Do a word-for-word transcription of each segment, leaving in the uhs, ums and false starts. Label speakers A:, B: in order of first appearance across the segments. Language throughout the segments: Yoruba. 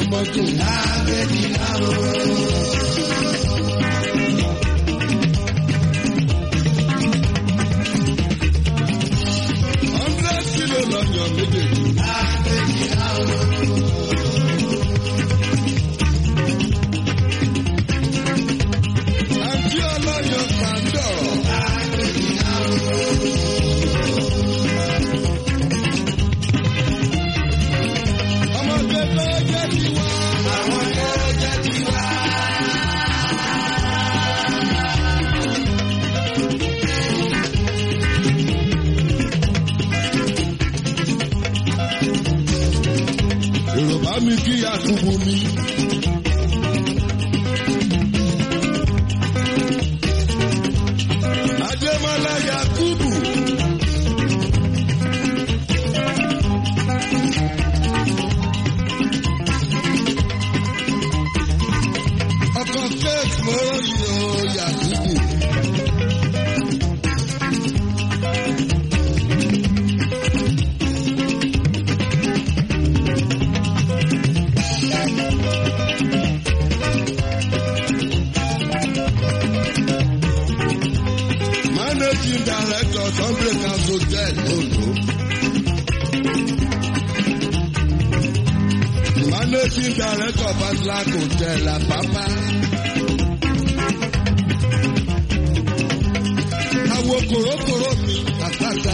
A: ọmọdé lábẹ́kìlá o. hundred kilo lọ́yàn méjèèjì lábẹ́kìlá o. àǹtí ọlọ́yàn pàǹdọ̀rọ̀ lábẹ́kìlá o. ọmọdé tó jẹ́ tiwa àwọn tó jẹ́ tiwa. Yorùbá mi kí Yakubu mi. Adémọ́lá Yakubu. Ọkọ̀ kéèkì mọ́rọ́ yìí ó Yakubu. Managing Director Sunbreak Hotel Ondo. Managing Director Badlack Hotel Apapa. Àwọn kòrókòró mi àtàtà.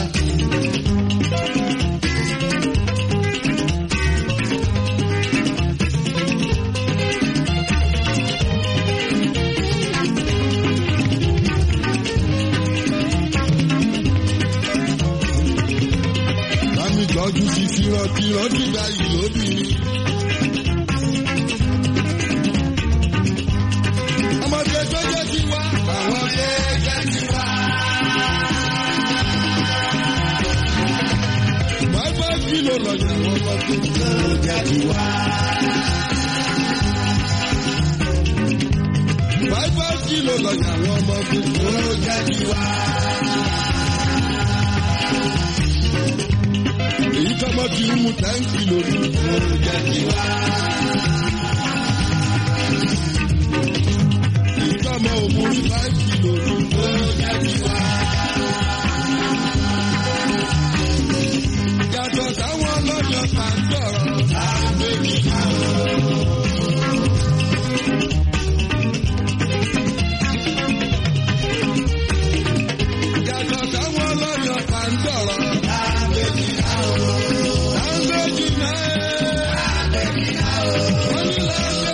A: Lámi tọ́jú fífi rántí rántí gba yìí lóbi mi. Ọmọdé tó jẹ́ tiwa, àwọn tó jẹ́ tiwa. Bàbá kìlọ̀ lọ́jà àwọn ọmọdé tó jẹ́ tiwa. Bàbá kìlọ̀ lọ́jà àwọn ọmọdé tó jẹ́ tiwa. Èyí tọ́mọ kì í mú táǹkì lórí tó jẹ́ tiwa. Èyí tọ́mọ òmùrí táǹkì lórí tó jẹ́ tiwa. Yàtọ̀ sáwọn ọlọ́jọ́ pàǹdọ̀rọ̀ lábẹ́kìlá o. Yàtọ̀ sáwọn ọlọ́jọ́ pàǹdọ̀rọ̀ lábẹ́kìlá o. Lábẹ́kìlá o. Wọ́n ní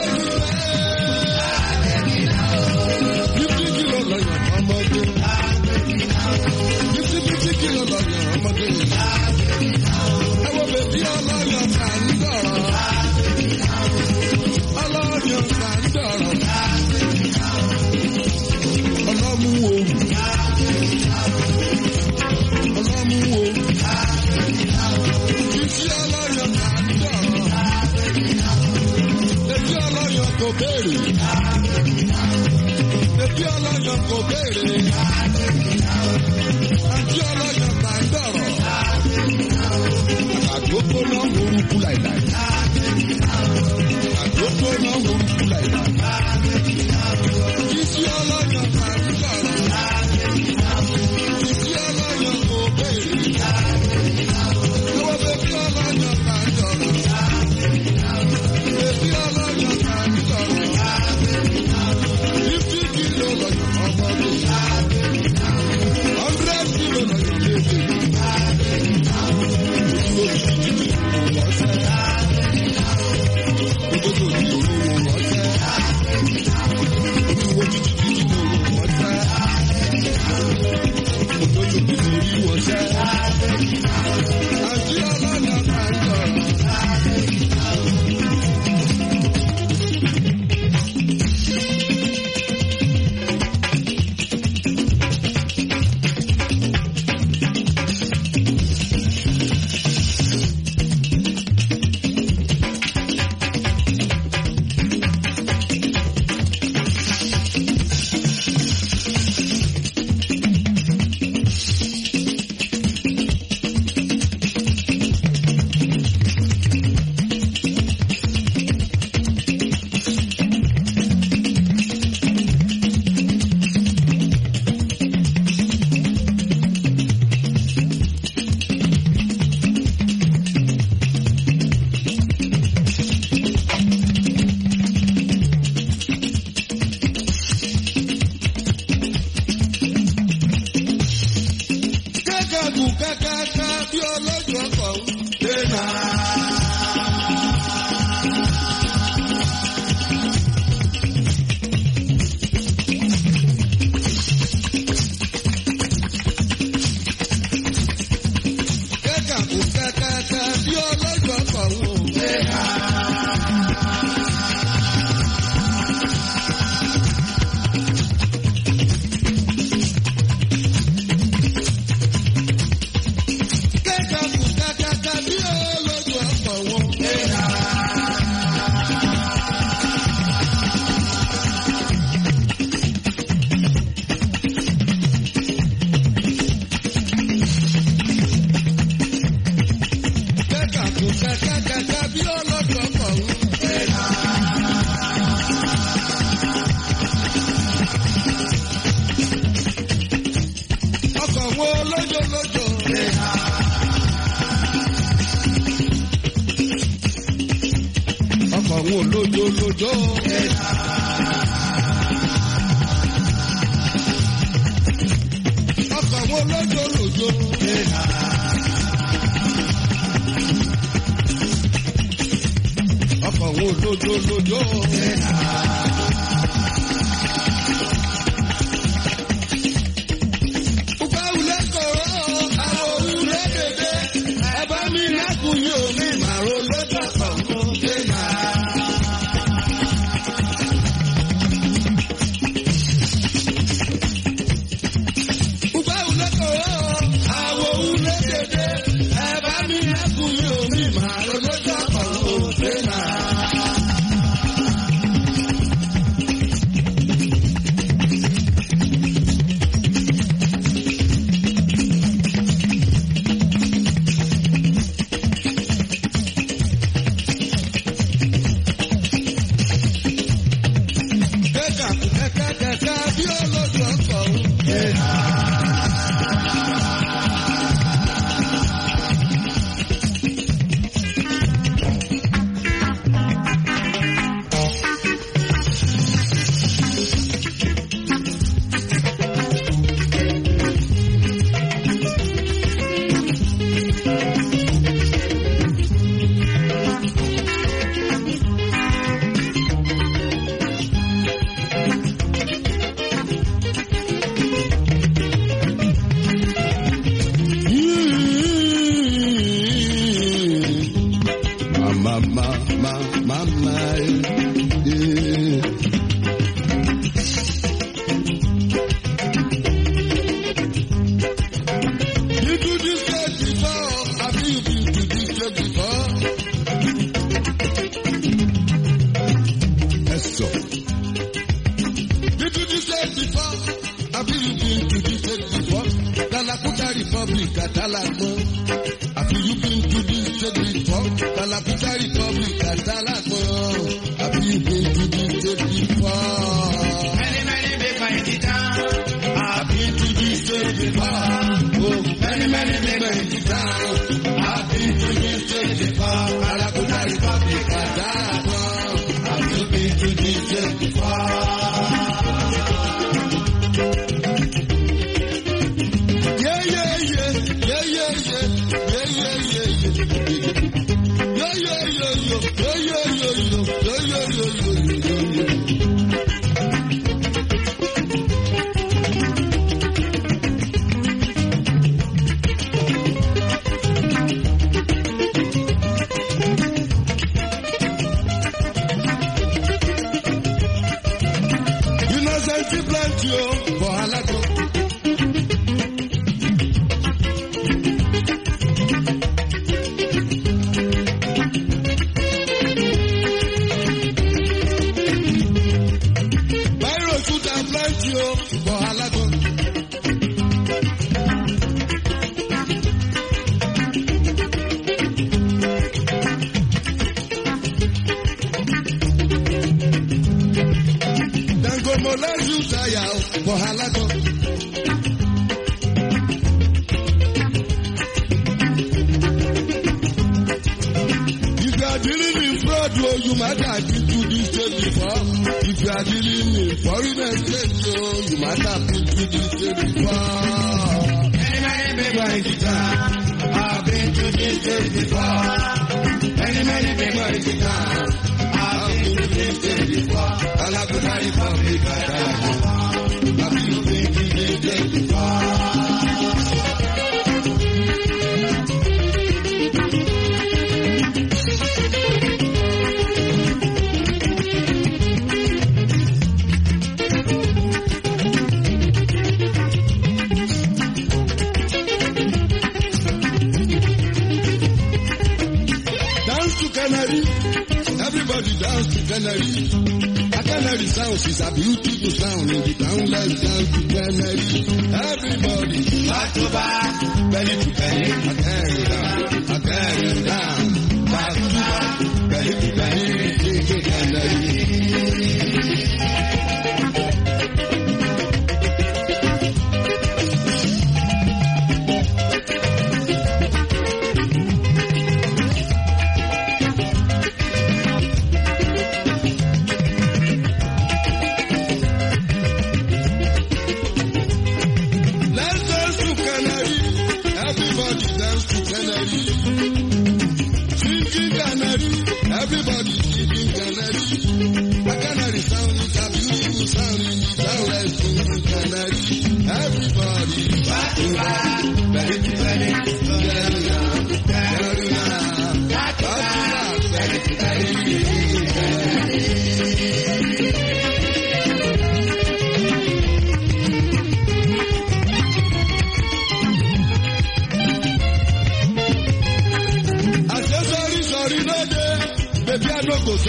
A: lábẹ́kìlá o. Fifty kilo lọ́yàn ọmọdé. Fifty fifty kilo lọ́yàn ọmọdé. Ẹ̀wọ̀n bèbí ọlọ́yàn pàǹdọ̀rọ̀. Ọlọ́yàn pàǹdọ̀rọ̀. Ọlọ́mú wo. Ọlọ́mú wo. Fifty ọlọ́yàn pàǹdọ̀rọ̀. Èbí ọlọ́yàn kò béèrè. Èbí ọlọ́yàn kò béèrè. Àti ọlọ́yàn pàǹdọ̀rọ̀. Àgbókò náà orúkú láìláì. Àgbókò náà orúkú láìláì. Fifty ọlọ́yàn pàǹdọ̀rọ̀. Fifty ọlọ́yàn kò béèrè. Ẹ̀wọ̀n bèbí ọlọ́yàn pàǹdọ̀rọ̀. Bèbí ọlọ́yàn pàǹdọ̀rọ̀. Fifty kilo lọ́yàn ọmọdé. Hundred kilo lọ́yàn méjèèjì. ọkọ̀ òun lójó lójó. ọkọ̀ òun lójó lójó. ọkọ̀ òun lójó lójó.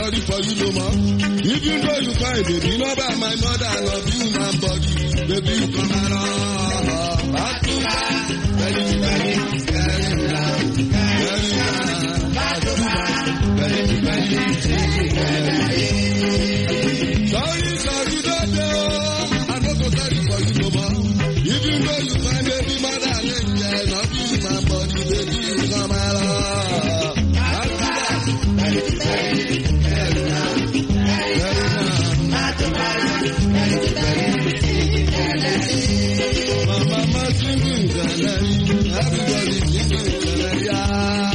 A: sorry for you no more. Even though you find baby, no by my mother, I love you, my body. Baby, you come around. Back to back. Very, very, very loud. Very loud. Back to back. Very, very, very loud. Sorry, sorry, don't do. I'm not so sorry for you no more. Even though you find baby, mother, I love you, my body. Baby, you come around. Back to back. Very, very, very loud. Mama singing Ghana, everybody singing Ghana.